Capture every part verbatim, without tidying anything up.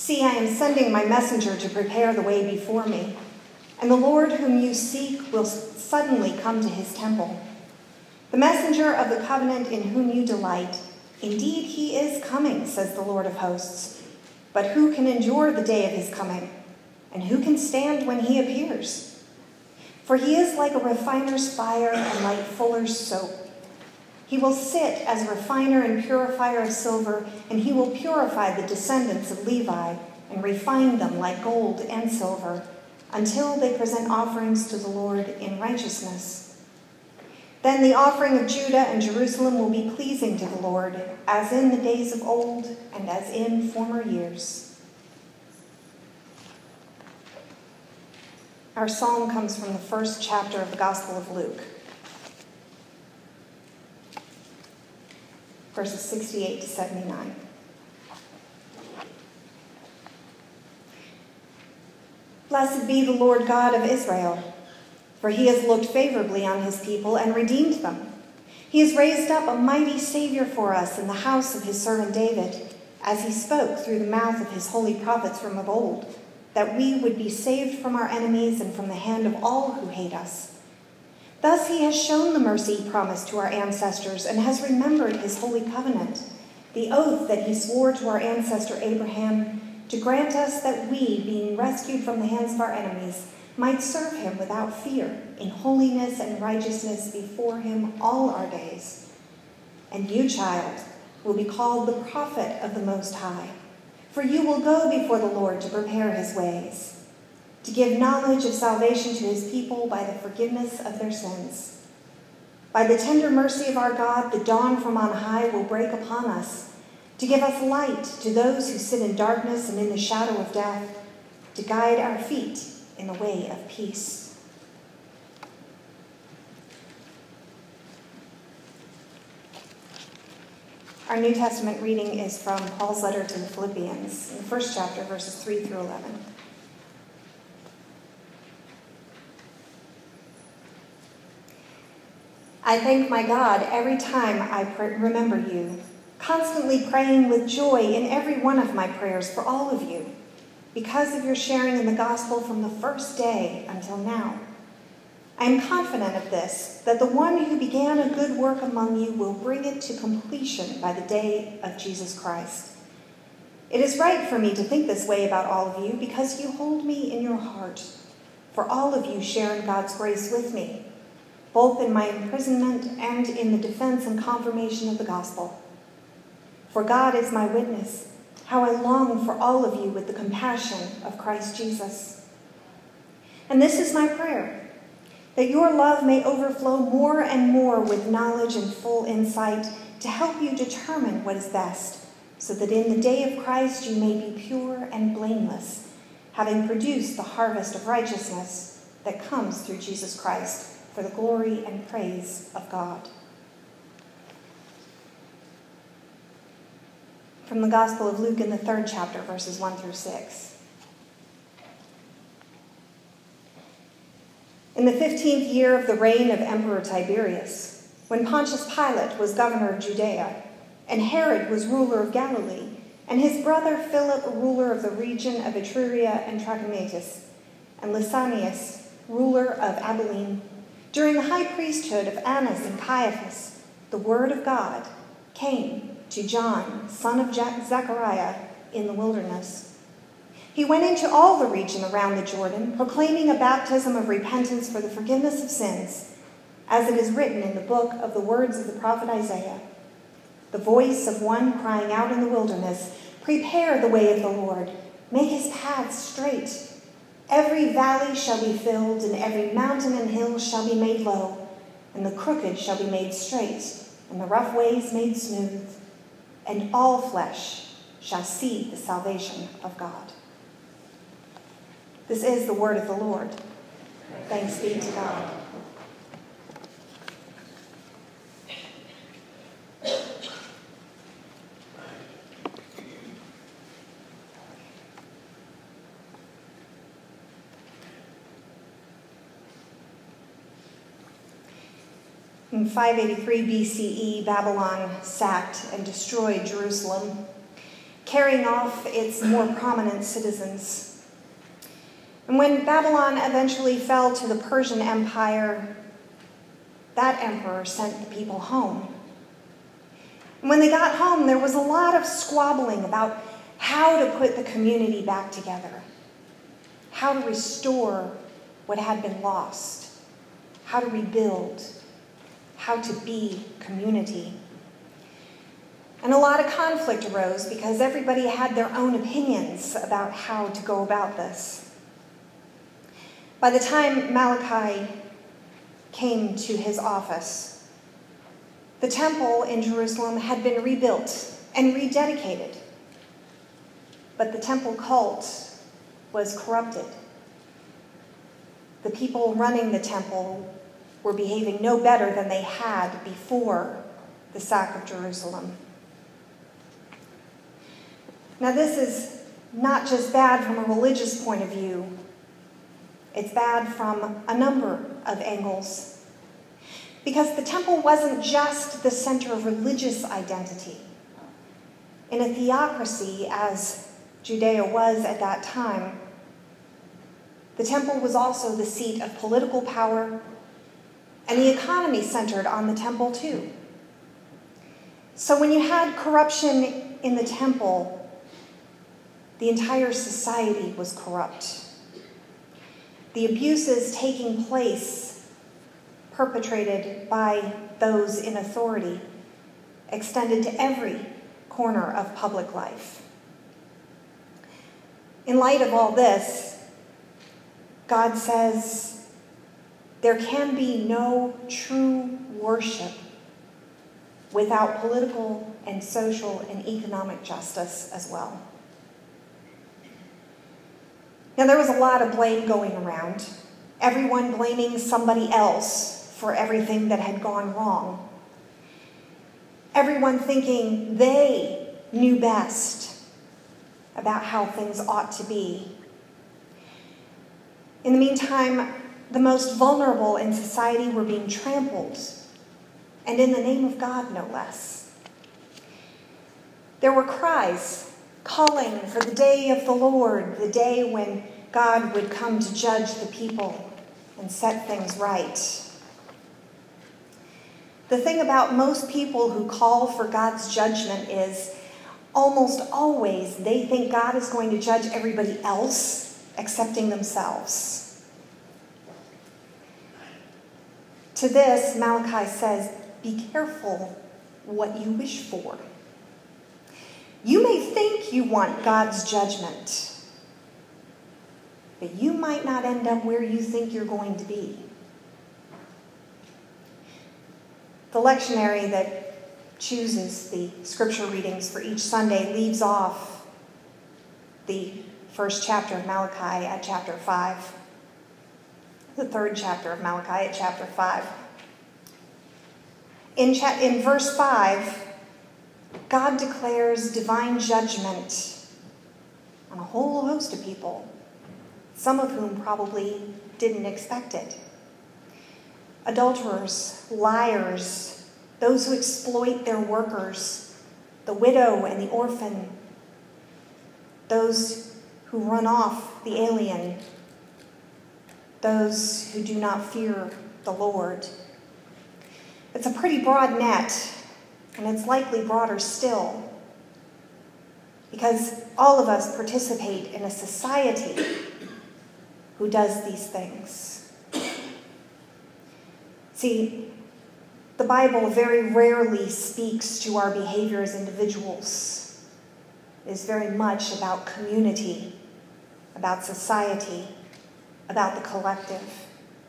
See, I am sending my messenger to prepare the way before me, and the Lord whom you seek will suddenly come to his temple. The messenger of the covenant in whom you delight, indeed he is coming, says the Lord of hosts. But who can endure the day of his coming? And who can stand when he appears? For he is like a refiner's fire and like fuller's soap. He will sit as a refiner and purifier of silver, and he will purify the descendants of Levi and refine them like gold and silver, until they present offerings to the Lord in righteousness. Then the offering of Judah and Jerusalem will be pleasing to the Lord, as in the days of old and as in former years. Our psalm comes from the first chapter of the Gospel of Luke, verses sixty-eight to seventy-nine. Blessed be the Lord God of Israel, for he has looked favorably on his people and redeemed them. He has raised up a mighty Savior for us in the house of his servant David, as he spoke through the mouth of his holy prophets from of old, that we would be saved from our enemies and from the hand of all who hate us. Thus he has shown the mercy he promised to our ancestors and has remembered his holy covenant, the oath that he swore to our ancestor Abraham, to grant us that we, being rescued from the hands of our enemies, might serve him without fear, in holiness and righteousness before him all our days. And you, child, will be called the prophet of the Most High, for you will go before the Lord to prepare his ways, to give knowledge of salvation to his people by the forgiveness of their sins. By the tender mercy of our God, the dawn from on high will break upon us, to give us light to those who sit in darkness and in the shadow of death, to guide our feet in the way of peace. Our New Testament reading is from Paul's letter to the Philippians, in the first chapter, verses three through eleven. I thank my God every time I pr- remember you, constantly praying with joy in every one of my prayers for all of you, because of your sharing in the gospel from the first day until now. I am confident of this, that the one who began a good work among you will bring it to completion by the day of Jesus Christ. It is right for me to think this way about all of you, because you hold me in your heart, for all of you share in God's grace with me, both in my imprisonment and in the defense and confirmation of the gospel. For God is my witness, how I long for all of you with the compassion of Christ Jesus. And this is my prayer, that your love may overflow more and more with knowledge and full insight to help you determine what is best, so that in the day of Christ you may be pure and blameless, having produced the harvest of righteousness that comes through Jesus Christ for the glory and praise of God. From the Gospel of Luke in the third chapter, verses one through six. In the fifteenth year of the reign of Emperor Tiberius, when Pontius Pilate was governor of Judea, and Herod was ruler of Galilee, and his brother Philip, ruler of the region of Ituraea and Trachonitis, and Lysanias, ruler of Abilene, during the high priesthood of Annas and Caiaphas, the word of God came to John, son of Zechariah, in the wilderness. He went into all the region around the Jordan, proclaiming a baptism of repentance for the forgiveness of sins, as it is written in the book of the words of the prophet Isaiah. The voice of one crying out in the wilderness, "Prepare the way of the Lord, make his paths straight. Every valley shall be filled, and every mountain and hill shall be made low, and the crooked shall be made straight, and the rough ways made smooth. And all flesh shall see the salvation of God." This is the word of the Lord. Thanks be to God. In five eighty-three B C E, Babylon sacked and destroyed Jerusalem. carrying off its more prominent citizens. And when Babylon eventually fell to the Persian Empire, that emperor sent the people home. And when they got home, there was a lot of squabbling about how to put the community back together, how to restore what had been lost, how to rebuild, how to be community. And a lot of conflict arose because everybody had their own opinions about how to go about this. By the time Malachi came to his office, the temple in Jerusalem had been rebuilt and rededicated. But the temple cult was corrupted. The people running the temple were behaving no better than they had before the sack of Jerusalem. Now, this is not just bad from a religious point of view. It's bad from a number of angles. Because the temple wasn't just the center of religious identity. In a theocracy, as Judea was at that time, the temple was also the seat of political power, and the economy centered on the temple too. So when you had corruption in the temple, the entire society was corrupt. The abuses taking place, perpetrated by those in authority, extended to every corner of public life. In light of all this, God says there can be no true worship without political and social and economic justice as well. Now, there was a lot of blame going around, everyone blaming somebody else for everything that had gone wrong. Everyone thinking they knew best about how things ought to be. In the meantime, the most vulnerable in society were being trampled, and in the name of God, no less. There were cries calling for the day of the Lord, the day when God would come to judge the people and set things right. The thing about most people who call for God's judgment is almost always they think God is going to judge everybody else excepting themselves. To this, Malachi says, be careful what you wish for. You may think you want God's judgment, but you might not end up where you think you're going to be. The lectionary that chooses the scripture readings for each Sunday leaves off the first chapter of Malachi at chapter five, the third chapter of Malachi at chapter five. In, cha- in verse five, God declares divine judgment on a whole host of people, some of whom probably didn't expect it. Adulterers, liars, those who exploit their workers, the widow and the orphan, those who run off the alien, those who do not fear the Lord. It's a pretty broad net. And it's likely broader still, because all of us participate in a society who does these things. See, the Bible very rarely speaks to our behavior as individuals. It is very much about community, about society, about the collective.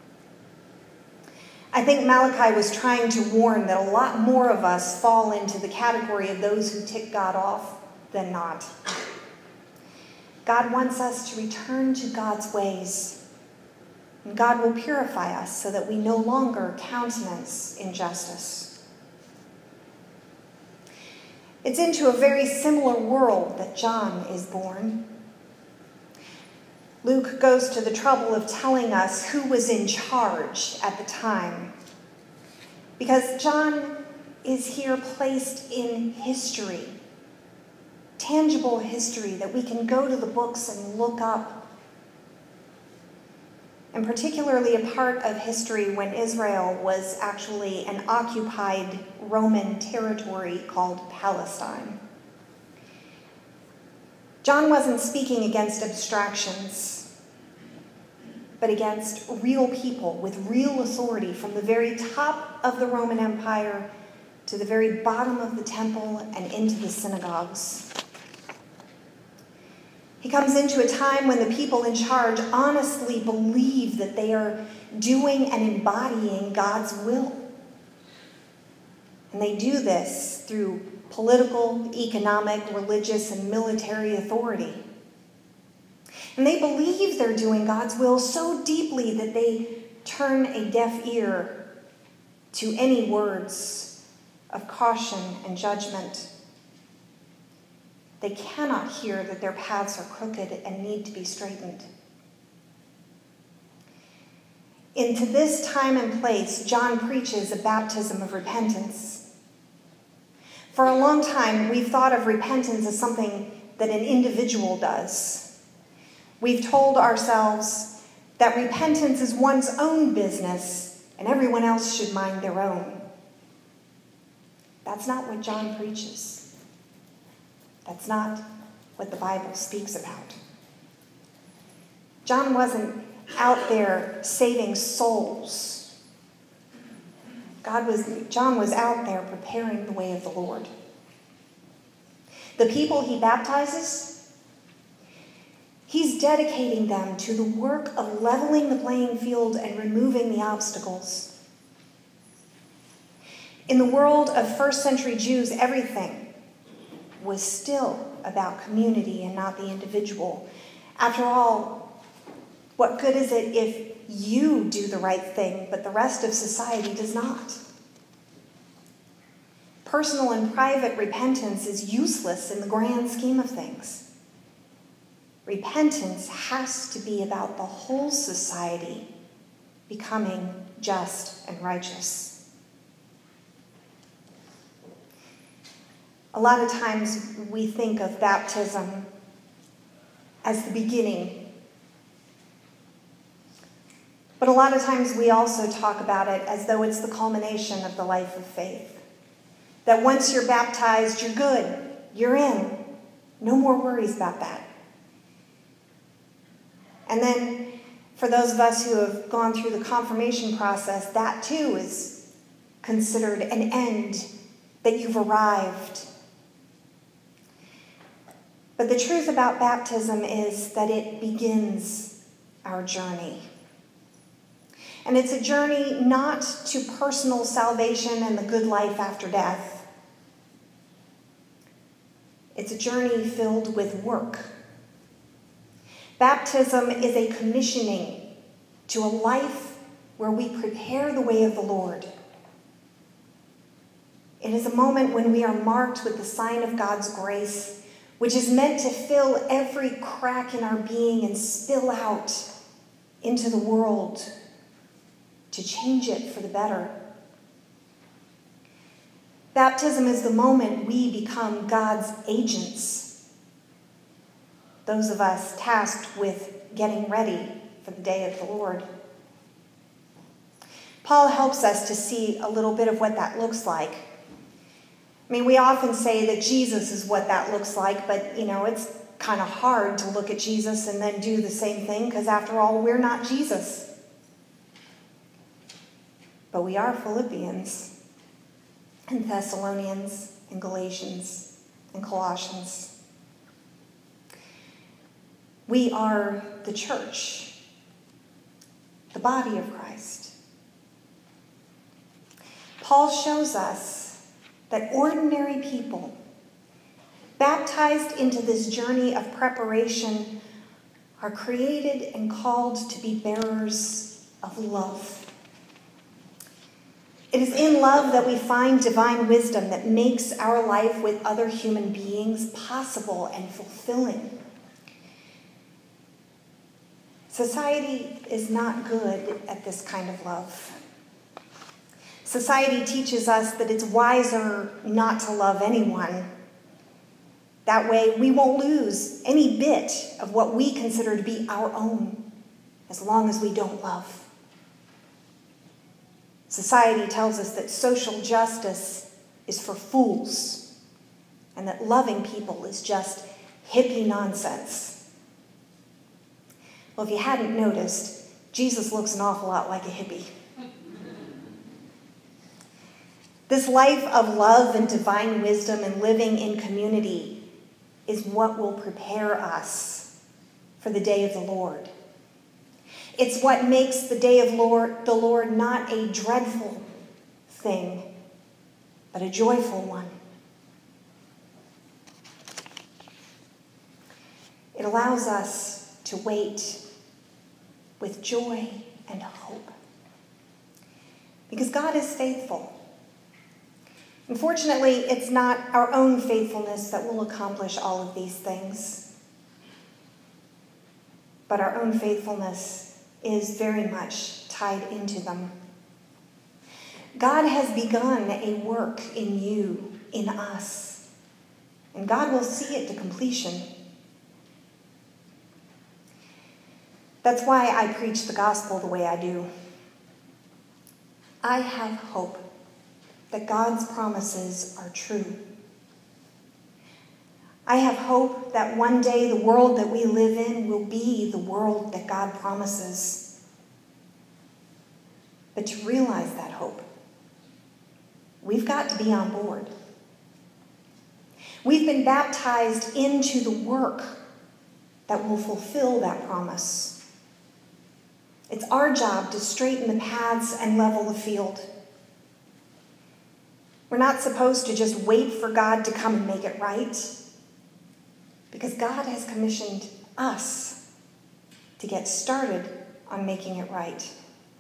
I think Malachi was trying to warn that a lot more of us fall into the category of those who tick God off than not. God wants us to return to God's ways, and God will purify us so that we no longer countenance injustice. It's into a very similar world that John is born. Luke goes to the trouble of telling us who was in charge at the time, because John is here placed in history, tangible history that we can go to the books and look up. And particularly a part of history when Israel was actually an occupied Roman territory called Palestine. John wasn't speaking against abstractions, but against real people with real authority from the very top of the Roman Empire to the very bottom of the temple and into the synagogues. He comes into a time when the people in charge honestly believe that they are doing and embodying God's will. And they do this through political, economic, religious, and military authority. And they believe they're doing God's will so deeply that they turn a deaf ear to any words of caution and judgment. They cannot hear that their paths are crooked and need to be straightened. Into this time and place, John preaches a baptism of repentance. For a long time, we've thought of repentance as something that an individual does. We've told ourselves that repentance is one's own business and everyone else should mind their own. That's not what John preaches. That's not what the Bible speaks about. John wasn't out there saving souls. God was, John was out there preparing the way of the Lord. The people he baptizes, he's dedicating them to the work of leveling the playing field and removing the obstacles. In the world of first century Jews, everything was still about community and not the individual. After all, what good is it if you do the right thing, but the rest of society does not? Personal and private repentance is useless in the grand scheme of things. Repentance has to be about the whole society becoming just and righteous. A lot of times we think of baptism as the beginning. But a lot of times we also talk about it as though it's the culmination of the life of faith. That once you're baptized, you're good. You're in. No more worries about that. And then for those of us who have gone through the confirmation process, that too is considered an end, that you've arrived. But the truth about baptism is that it begins our journey. And it's a journey not to personal salvation and the good life after death. It's a journey filled with work. Baptism is a commissioning to a life where we prepare the way of the Lord. It is a moment when we are marked with the sign of God's grace, which is meant to fill every crack in our being and spill out into the world to change it for the better. Baptism is the moment we become God's agents, those of us tasked with getting ready for the day of the Lord. Paul helps us to see a little bit of what that looks like. I mean, we often say that Jesus is what that looks like, but, you know, it's kind of hard to look at Jesus and then do the same thing, because after all, we're not Jesus. But we are Philippians and Thessalonians and Galatians and Colossians. We are the church, the body of Christ. Paul shows us that ordinary people, baptized into this journey of preparation, are created and called to be bearers of love. It is in love that we find divine wisdom that makes our life with other human beings possible and fulfilling. Society is not good at this kind of love. Society teaches us that it's wiser not to love anyone, That way, we won't lose any bit of what we consider to be our own, as long as we don't love. Society tells us that social justice is for fools, and that loving people is just hippie nonsense. Well, if you hadn't noticed, Jesus looks an awful lot like a hippie. This life of love and divine wisdom and living in community is what will prepare us for the day of the Lord. It's what makes the day of Lord, the Lord not a dreadful thing, but a joyful one. It allows us to wait with joy and hope, because God is faithful. Unfortunately, it's not our own faithfulness that will accomplish all of these things, but our own faithfulness is very much tied into them. God has begun a work in you, in us, and God will see it to completion. That's why I preach the gospel the way I do. I have hope that God's promises are true. I have hope that one day the world that we live in will be the world that God promises. But to realize that hope, we've got to be on board. We've been baptized into the work that will fulfill that promise. It's our job to straighten the paths and level the field. We're not supposed to just wait for God to come and make it right, because God has commissioned us to get started on making it right.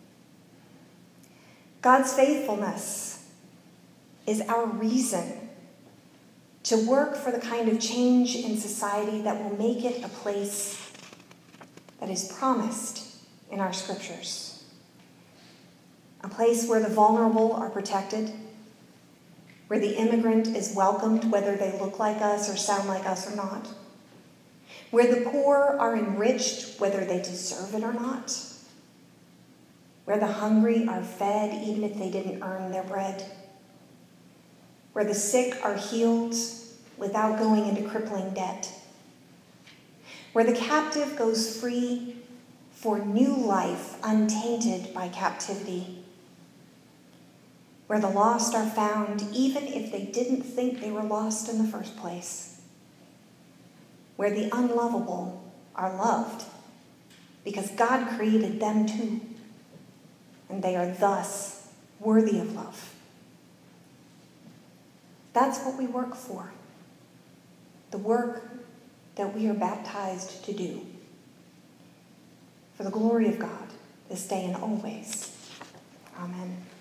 God's faithfulness is our reason to work for the kind of change in society that will make it a place that is promised in our scriptures. A place where the vulnerable are protected, where the immigrant is welcomed whether they look like us or sound like us or not, where the poor are enriched whether they deserve it or not, where the hungry are fed even if they didn't earn their bread, where the sick are healed without going into crippling debt, where the captive goes free for new life untainted by captivity, where the lost are found even if they didn't think they were lost in the first place, where the unlovable are loved because God created them too, and they are thus worthy of love. That's what we work for, the work that we are baptized to do, for the glory of God, this day and always. Amen.